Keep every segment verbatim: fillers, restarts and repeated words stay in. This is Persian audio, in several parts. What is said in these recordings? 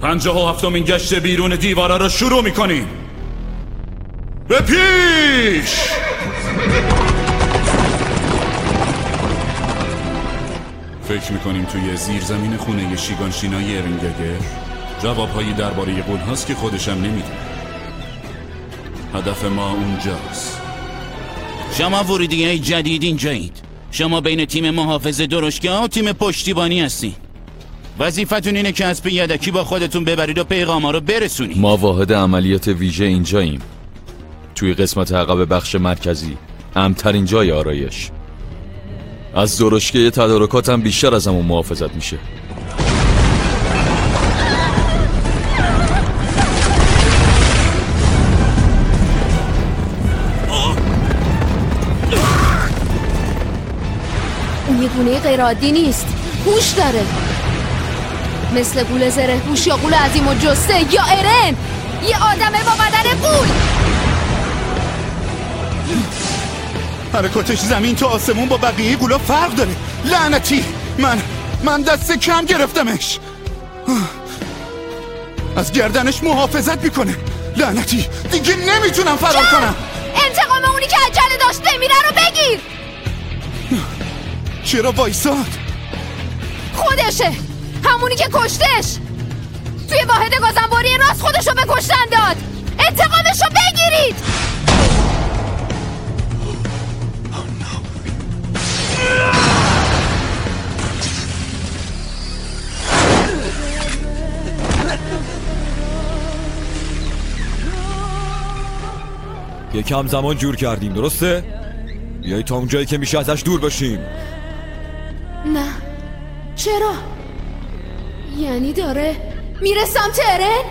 پنجاه و هفتمین گشت بیرون دیواره رو شروع میکنیم. به پیش! فکر میکنیم توی زیرزمین خونه شیگانشینای ارنگگر جوابهایی درباره قول هاست که خودشم نمیدونه. هدف ما اونجاست. شما ورودیه جدید اینجایید. شما بین تیم محافظ درشتگاه و تیم پشتیبانی هستین. وظیفتون اینه که اسب یدکی با خودتون ببرید و پیغاما رو برسونید. ما واحد عملیات ویژه اینجاییم. توی قسمت عقب بخش مرکزی، امن‌ترین جای آرایش. از درشتگاه تدارکاتم بیشتر از همون محافظت میشه. اون یه گونه غیرعادی نیست. هوش داره، مثل گول زره هوش یا گول عظیم و جسته یا ارن، یه آدمه با بدن گول. حرکاتش زمین تو آسمون با بقیه گولا فرق داره. لعنتی، من من دست کم گرفتمش. از گردنش محافظت میکنه. لعنتی، دیگه نمیتونم فرار کنم. انتقام اونی که عجله داشت بمیره رو بگیر. چرا وایساد؟ خودشه، همونی که کشتش. توی واحد گازنباری راست خودشو به کشتن داد. انتقامشو بگیرید. یکم زمان جور کردیم، درسته؟ بیایی تا اونجایی که میشه ازش دور باشیم. نه، چرا؟ یعنی داره میره سمت ارن؟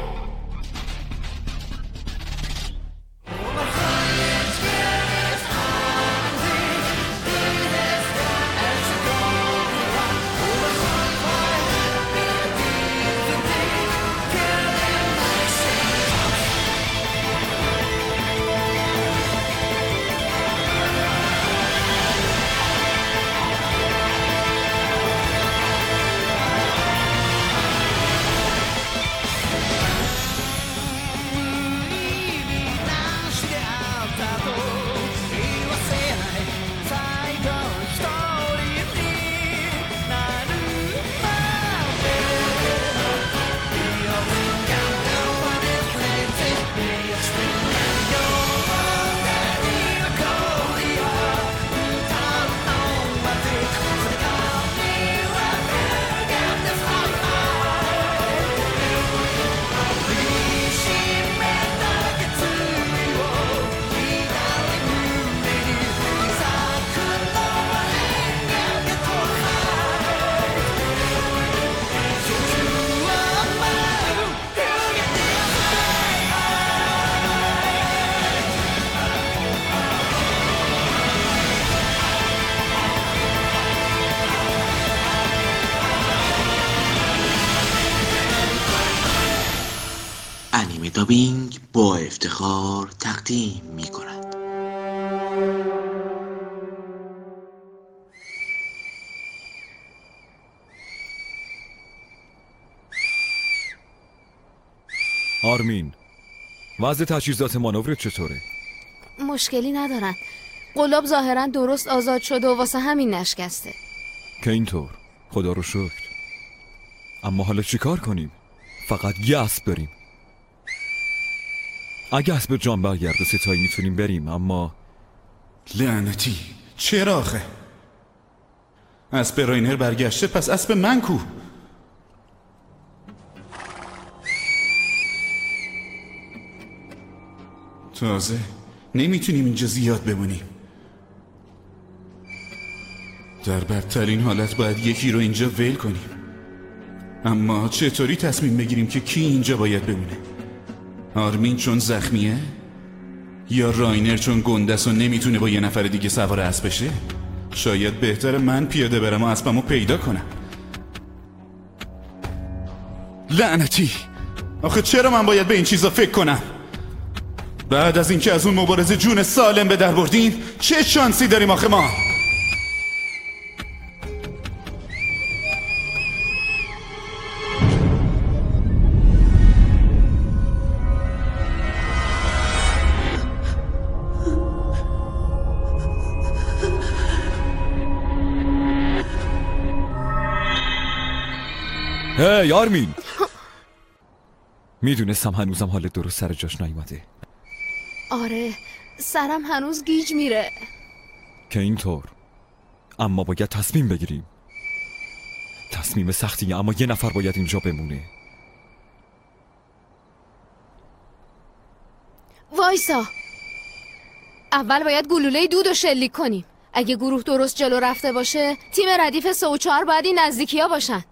انیمه دابینگ با افتخار تقدیم می کند. آرمین، وضع تجهیزات مانور چطوره؟ مشکلی ندارن. قلاب ظاهرا درست آزاد شده و واسه همین نشکسته. که اینطور، خدا رو شکر. اما حالا چیکار کنیم؟ فقط یه اسب بریم. اگه اسب جان برگرده ستایی میتونیم بریم، اما لعنتی، چرا آخه؟ اسب راینر برگشته، پس اسب من کو؟ تازه نمیتونیم اینجا زیاد بمونیم. در بدترین حالت باید یکی رو اینجا ول کنیم. اما چطوری تصمیم بگیریم که کی اینجا باید بمونه؟ آرمین چون زخمیه؟ یا راینر چون گندست و نمیتونه با یه نفر دیگه سوار اسب بشه؟ شاید بهتر من پیاده برم و اسبمو پیدا کنم. لعنتی، آخه چرا من باید به این چیزا فکر کنم؟ بعد از اینکه از اون مبارزه جون سالم به در بردین، چه شانسی داریم آخه ما؟ هی آرمین، میدونستم هنوزم حالت درست سر جاش نیومده آره سرم هنوز گیج میره. که اینطور، اما باید تصمیم بگیریم. تصمیم سختیه اما یه نفر باید اینجا بمونه. وایسا، اول باید گلوله دودو شلیک کنیم. اگه گروه درست جلو رفته باشه تیم ردیف سه و چهار باید این نزدیکی ها باشن.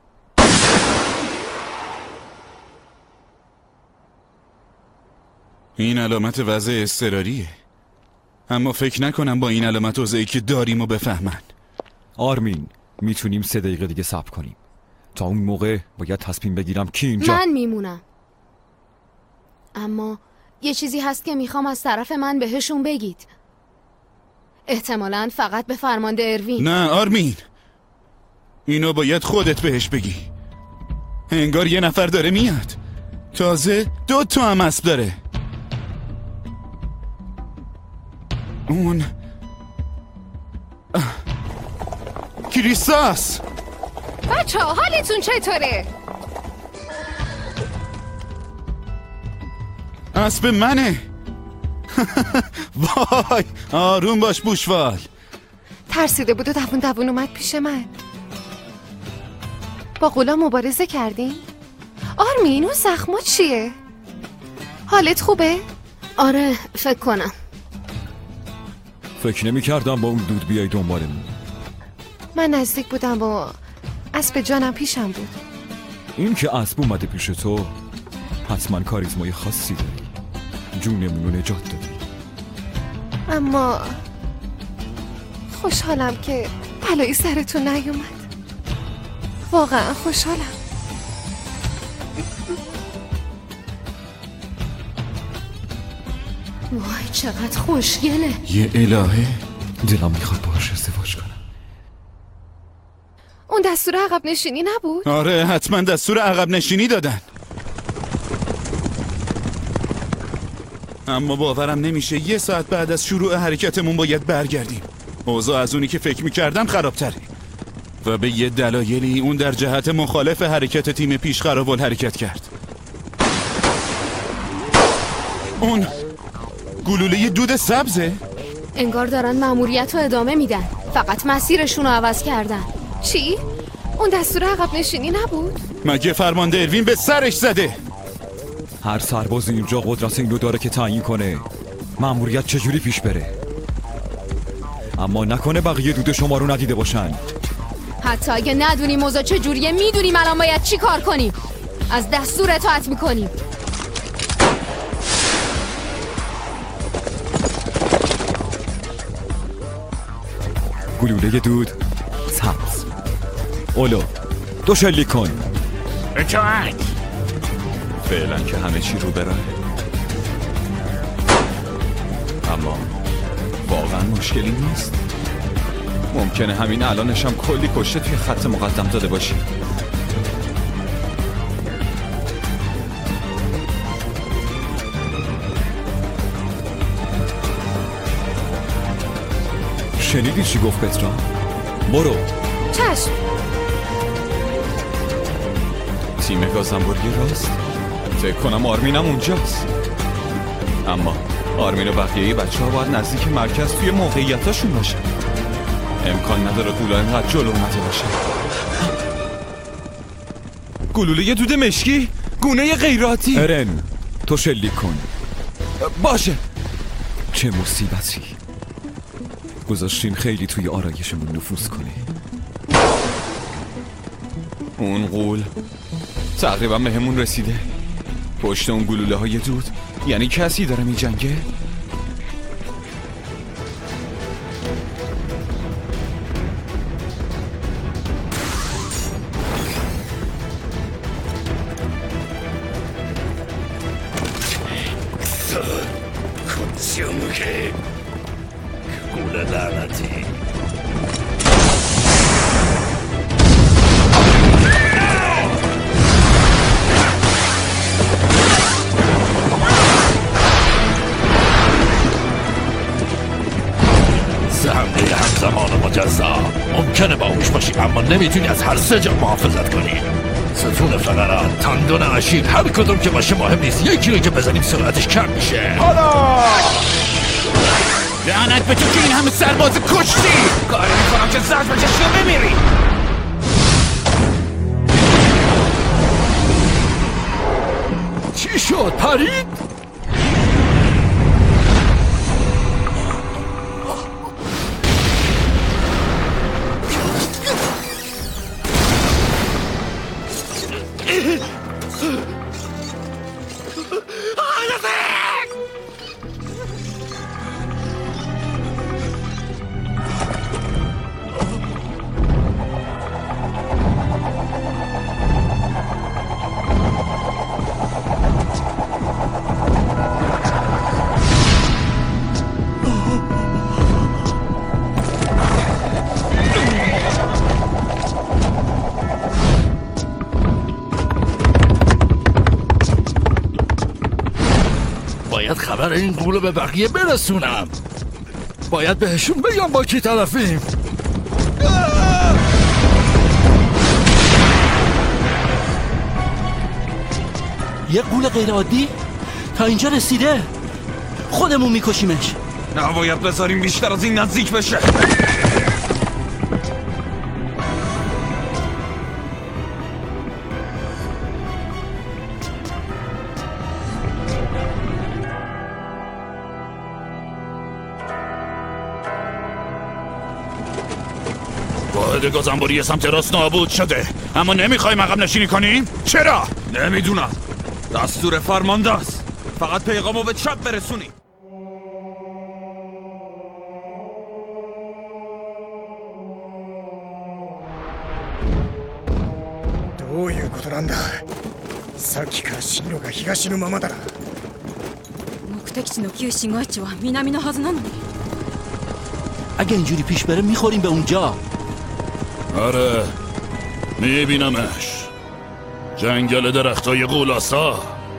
این علامت وضع اضطراریه، اما فکر نکنم با این علامت وضعی که داریم و بفهمن. آرمین، میتونیم سه دقیقه دیگه صبر کنیم. تا اون موقع باید تصمیم بگیرم کی اینجا. من میمونم، اما یه چیزی هست که میخوام از طرف من بهشون بگید. احتمالاً فقط به فرمانده اروین. نه آرمین، اینو باید خودت بهش بگی. انگار یه نفر داره میاد، تازه دو تا هم اسب داره. اون اه. کریستاس، بچه ها حالتون چطوره؟ اسب منه. وای آروم باش بوشوال. ترسیده بود و دوون دوون اومد پیش من. با غلا مبارزه کردین؟ آرمین اون زخما چیه؟ حالت خوبه؟ آره فکر کنم. فکر نمی کردم با اون دود بیای دنبالمون. من نزدیک بودم و اسب جانم پیشم بود. این که اسب اومده پیش تو حتما کاریزمای خاصی داری. جونمون رو نجات دادی. اما خوشحالم که بلایی سرتون نیومد. واقعا خوشحالم. وای چقدر خوشگله. یه الهه. دلم میخواد باهاش ازدواج کنم. اون دستور عقب نشینی نبود؟ آره حتما دستور عقب نشینی دادن، اما باورم نمیشه یه ساعت بعد از شروع حرکتمون باید برگردیم. اوضاع از اونی که فکر میکردم خرابتره و به یه دلایلی اون در جهت مخالف حرکت تیم پیش قرار حرکت کرد. اون گلوله دود سبزه؟ انگار دارن مأموریت رو ادامه میدن، فقط مسیرشون رو عوض کردن. چی؟ اون دستور عقب نشینی نبود؟ مگه فرمانده اروین به سرش زده؟ هر سرباز اینجا قدرت اینو داره که تعیین کنه مأموریت چجوری پیش بره، اما نکنه بقیه دود شما رو ندیده باشن. حتی اگه ندونیم موضوع چجوریه میدونیم الان باید چی کار کنیم. از دستور اطاعت میکنیم. گلوله دود سبز. اولو دو شلیک کن. اطاعت. فعلا که همه چی رو براه، اما واقعا مشکلی نیست. ممکنه همین الانش هم کلی کشته توی خط مقدم داده باشی. شنیدی چی گفت پترا؟ برو. چشم. تیم گازنبورگی راست. فکر کنم آرمینم اونجاست، اما آرمین و بقیه بچه ها باید نزدیک مرکز توی موقعیتاشون باشه. امکان نداره گلوله اینقدر جلو اومده باشه. گلوله دود مشکی؟ گونه غیراتی. ارن تو شلیک کن. باشه. چه مصیبتی. گذاشتیم خیلی توی آرایشمون نفوذ کنه. اون غول تقریبا به همون رسیده. پشت اون گلوله های دود یعنی کسی داره می جنگه؟ که گوله لعنتی. سه حمله همزمان مجزا. ممکنه باهوش باشی اما نمیتونی از هر سه جا محافظت کنی. ستون فقرات، تندون اشیر، هر کدوم که باشه مهم نیست. یکی رو که بزنیم سرعتش کم میشه. لعنت به تو که این همه سرباز کشتی. کاری میکنم که زرد بچشی رو بمیری. چی شد؟ پرید؟ باید خبر این گولو به بقیه برسونم. باید بهشون بگم با کی طرفیم. یه گول غیر عادی تا اینجا رسیده. خودمون میکشیمش. نباید بذاریم بیشتر از این نزدیک بشه. واحد گازنبوری سمت راست نابود شده، اما نمیخوایم عقب نشینی کنیم؟ چرا؟ نمیدونم. دستور فرمانده است. فقط پیغامو به چپ برسونی. どういうことなんだ。さっきから進路が東のままだな。 目的地の旧市街地は南のはずなのに。 اگه اینجوری پیش بره میخوریم به اونجا. آره میبینمش. جنگل درختای غولاسا.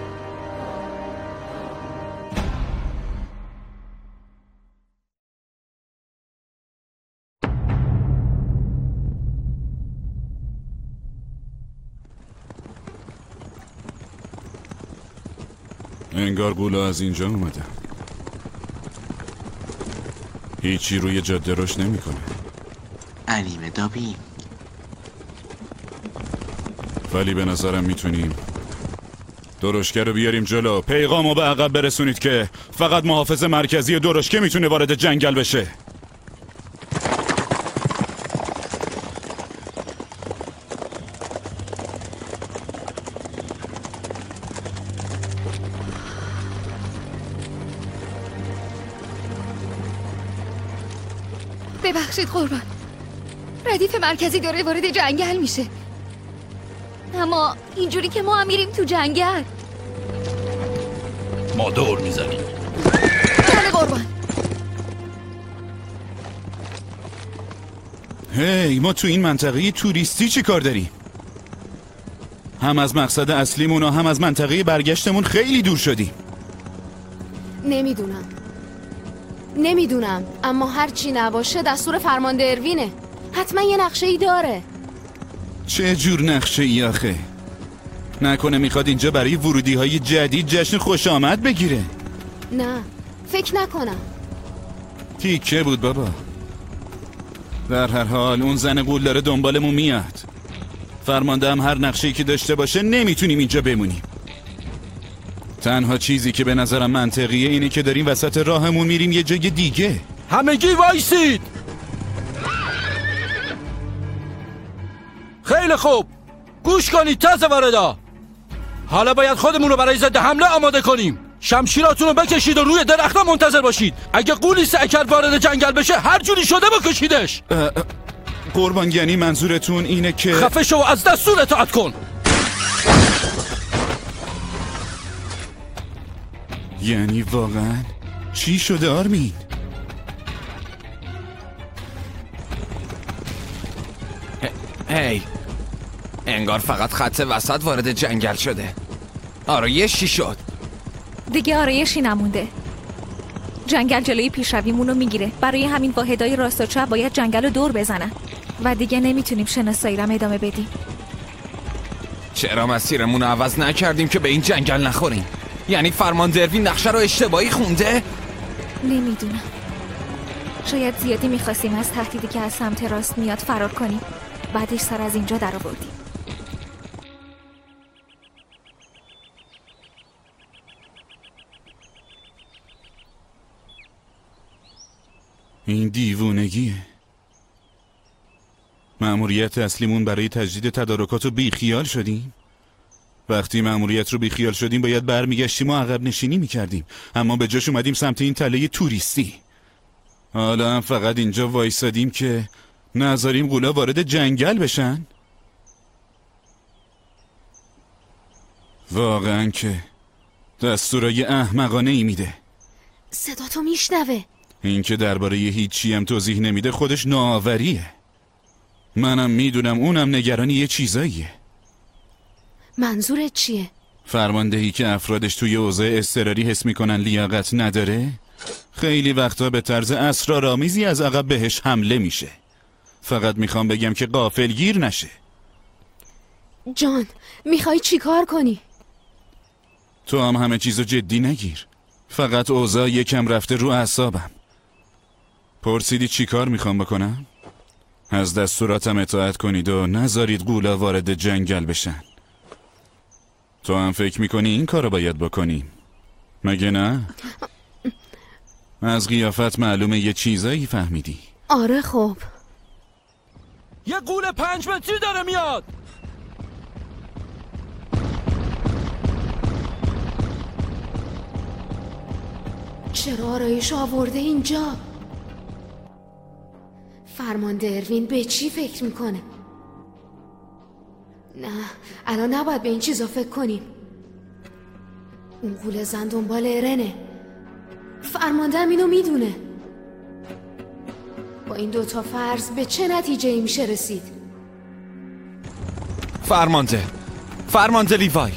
انگار گولا از اینجا اومده. هیچی روی جاده روش نمیکنه. انیمه دابیم. ولی به نظرم میتونیم درشکه رو بیاریم جلو. پیغامو به عقب برسونید که فقط محافظ مرکزی درشکه میتونه وارد جنگل بشه. ببخشید قربان، ردیف مرکزی داره وارد جنگل میشه، اما اینجوری که ما هم میریم تو جنگل. ما دور میزنیم. بله قربان. هی ما تو این منطقه توریستی چی کار داریم؟ هم از مقصد اصلیمون و هم از منطقه برگشتمون خیلی دور شدیم. نمیدونم نمیدونم اما هر چی نباشه دستور فرمانده اروینه. حتما یه نقشه ای داره. چه جور نقشه ای آخه؟ نکنه میخواد اینجا برای ورودی های جدید جشن خوش آمد بگیره؟ نه فکر نکنم. تیکه بود بابا. در هر حال اون زن قول داره دنبالمون میاد. فرمانده هم هر نقشه‌ای که داشته باشه نمیتونیم اینجا بمونیم. تنها چیزی که به نظرم منطقیه اینه که داریم وسط راهمون میریم یه جای دیگه. همگی وایسید. خیلی خوب گوش کنید تازه واردا. حالا باید خودمون رو برای ضد حمله آماده کنیم. شمشیراتون رو بکشید و روی درخت‌ها منتظر باشید. اگه قولی سعی کرد وارد جنگل بشه هر جوری شده بکشیدش. قربان یعنی منظورتون اینه که خفه شو و از دستور اطاعت کن. یعنی واقعا چی شده آرمین؟ هی انگار فقط خط وسط وارد جنگل شده. آرایشی شد. دیگه آرایشی نمونده. جنگل جلوی پیشرویمون رو میگیره. برای همین واحدای راست و چپ باید جنگل رو دور بزنن و دیگه نمیتونیم شناسایی رو ادامه بدیم. چرا مسیرمون رو عوض نکردیم که به این جنگل نخوریم؟ یعنی فرمان دروین نقشه رو اشتباهی خونده؟ نمیدونم. شاید زیادی میخواستیم از تهدیدی که از سمت راست میاد فرار کنیم، بعدش سر از اینجا در آوردیم. این دیوونگیه. مأموریت اصلیمون برای تجدید تدارکات رو بیخیال شدیم. وقتی مأموریت رو بیخیال شدیم باید برمیگشتیم و عقب نشینی میکردیم، اما به جاش اومدیم سمت این تله توریستی. حالا هم فقط اینجا وایسادیم که نذاریم غولا وارد جنگل بشن. واقعا که دستورای احمقانه ای میده. صدا تو میشنوه. این که درباره هیچی هم توضیح نمیده خودش نوآوریه. منم میدونم اونم نگرانی یه چیزاییه. منظورت چیه؟ فرماندهی که افرادش توی اوضاع اضطراری حس میکنن لیاقت نداره، خیلی وقتا به طرز اسرارآمیزی از عقب بهش حمله میشه. فقط میخوام بگم که غافلگیر نشه. جان، میخوای چی کار کنی؟ تو هم همه چیزو جدی نگیر. فقط اوضاع یکم رفته رو اعصابم. پرسیدی چی کار میخوام بکنم؟ از دستوراتم اطاعت کنید و نذارید غولا وارد جنگل بشن. تو هم فکر میکنی این کارو باید بکنیم؟ مگه نه؟ از قیافت معلومه یه چیزایی فهمیدی. آره خب. یه غول پنج متری داره میاد. چرا آرایش آورده اینجا؟ فرمانده اروین به چی فکر میکنه؟ نه، الان نباید به این چیزا فکر کنیم. اون غول زن دنبال ارنه. فرماندهم اینو میدونه. با این دوتا فرض به چه نتیجه ای میشه رسید؟ فرمانده فرمانده لیوای،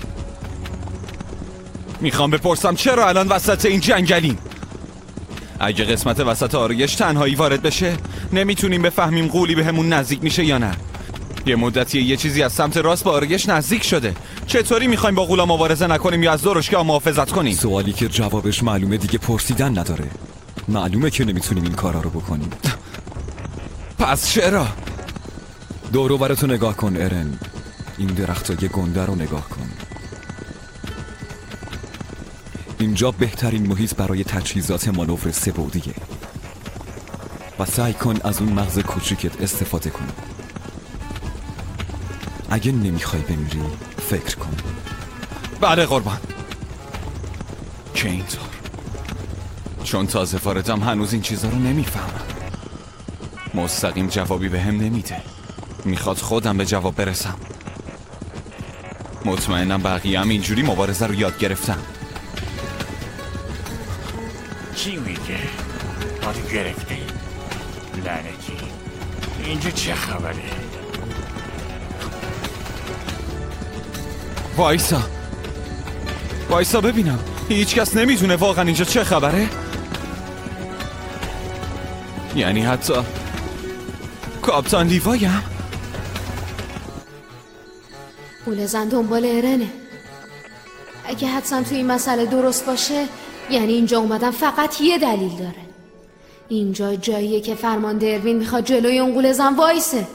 میخوام بپرسم چرا الان وسط این جنگلیم؟ اگه قسمت وسط آرایش تنهایی وارد بشه نمیتونیم بفهمیم غولی بهمون نزدیک میشه یا نه. یه مدتی یه چیزی از سمت راست به آرایش نزدیک شده. چطوری میخوایم با غولا مبارزه نکنیم یا از درشگاه محافظت کنیم؟ سوالی که جوابش معلومه دیگه پرسیدن نداره. معلومه که نمیتونیم این کارا رو بکنیم. پس چرا؟ دور و براتو نگاه کن ارن. این درختای گنده رو نگاه کن. اینجا بهترین محیط برای تجهیزات مانور سه‌بعدیه و سعی کن از اون مغز کوچیکت استفاده کن. اگه نمیخوای بمیری فکر کن. بله قربان. که اینطور؟ چون تازه واردم هنوز این چیزا رو نمیفهمم. مستقیم جوابی به هم نمیده. میخواد خودم به جواب برسم. مطمئنم بقیه هم اینجوری مبارزه رو یاد گرفتن. چی میگه؟ حالی گرفتی؟ لعنتی اینجا چه خبره؟ وایسا وایسا ببینم. هیچ کس نمیدونه واقعا اینجا چه خبره؟ یعنی حتی کاپتان لیوایم؟ غول زن دنبال ارنه. اگه حدسم توی این مسئله درست باشه یعنی اینجا اومدن فقط یه دلیل داره. اینجا جاییه که فرمانده اروین میخواد جلوی اون غول زن وایسه.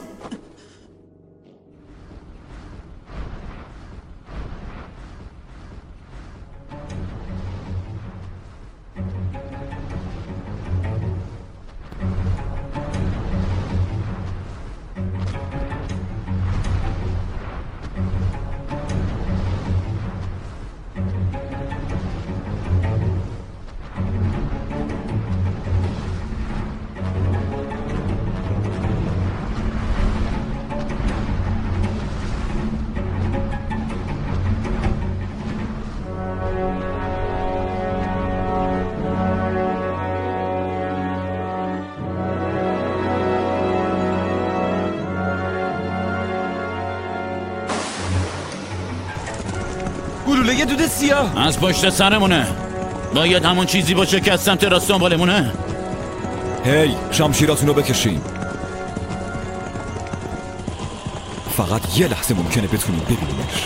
گلوله یه دود سیاه از پشت سرمونه. باید همون چیزی باشه که از سمت راست دنبالمونه. هی شمشیراتونو بکشین. فقط یه لحظه ممکنه بتونیم ببینیمش.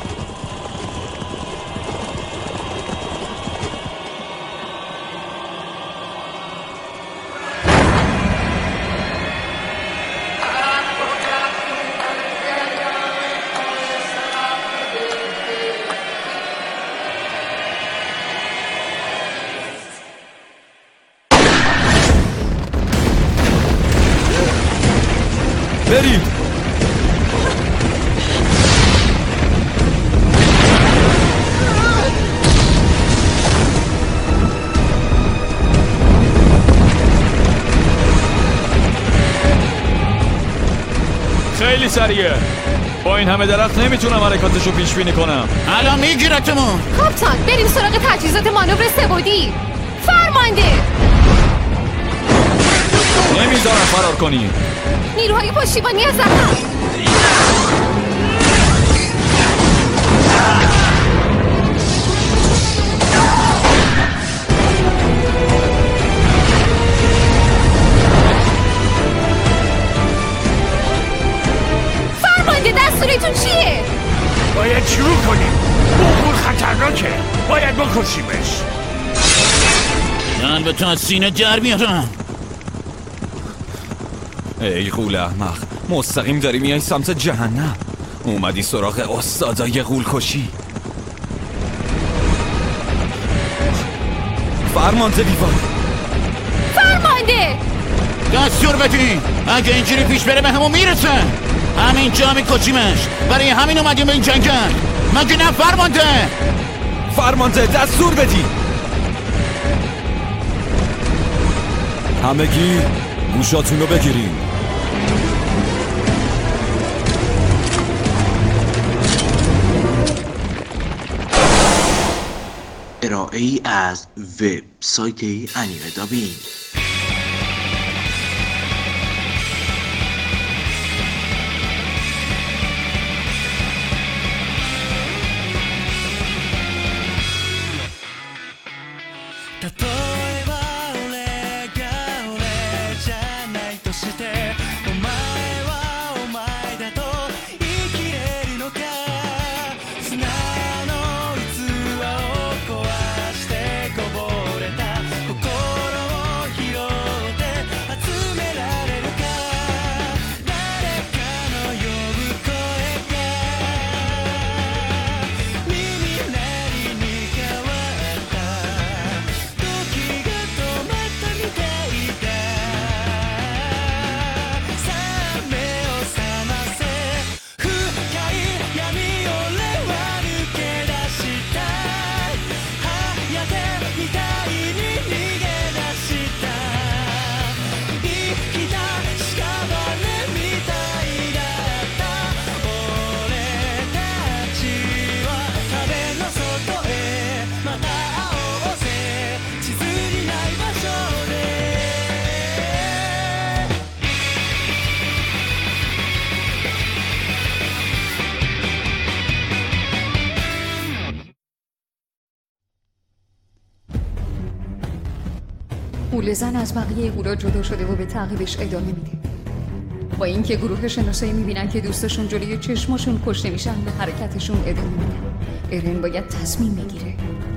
برید. خیلی سریعه. با این همه درخت نمیتونم حرکاتشو پیش بینی کنم. الان میگیرتمون. کاپتان بریم سراغ تجهیزات مانور سه‌بعدی. فرمانده نمیذارم فرار کنی. نیروهای پشتیبانی از عقب. فرمانده دستورتون چیه؟ باید شروع کنیم. اون خطرناکه. باید بکشیمش. البته از سینه در میارم. ای غول احمق، مستقیم داری میای سمت جهنم. اومدی سراغ استادای غول کشی. فرمانده دیوار. فرمانده دستور بدین. اگه اینجوری پیش بره به همون میرسه. همین جا میکشیمش. برای همین اومدیم به این جنگل. مگه نه فرمانده؟ فرمانده دستور بدی. همگی گوشاتون رو بگیرین. ارائه ای از وبسایت انیمه دابینگ. غول‌زن از بقیه غولا جدا شده و به تعقیبش ادامه میده. با اینکه گروه شناسایی میبینن که دوستشون جلوی چشماشون کشته میشن به حرکتشون ادامه میدن. ارن باید تصمیم بگیره.